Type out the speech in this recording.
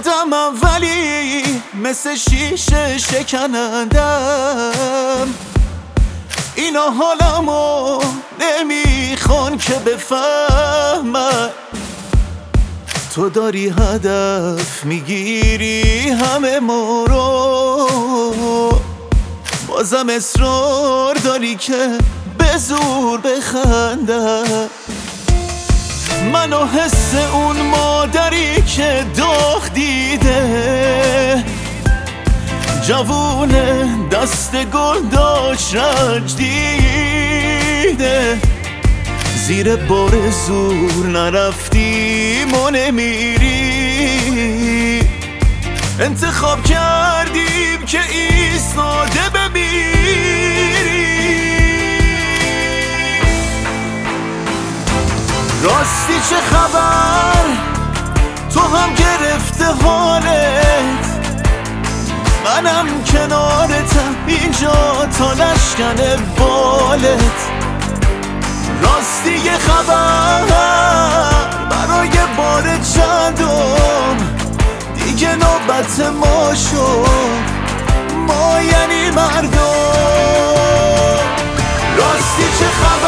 خودمم ولی مثل شیشه شکنندم. اینا حالمو نمیخوان که بفهمن، تو داری هدف میگیری همه ما رو، بازم اصرار داری که به زور بخندم. منو حس اون مادری که داغ دیده، جوونه دست گل داشت رنج دیده، زیر بار زور نرفتیم و نمیری، انتخاب کردیم که ایستاده بمیری. راستی چه خبر؟ تو هم گرفته حالت، منم کنارتم اینجا تا نشکنه بالت. راستی یه خبر برای بار چندم، دیگه نوبت ما شد، ما یعنی مردم. راستی چه خبر؟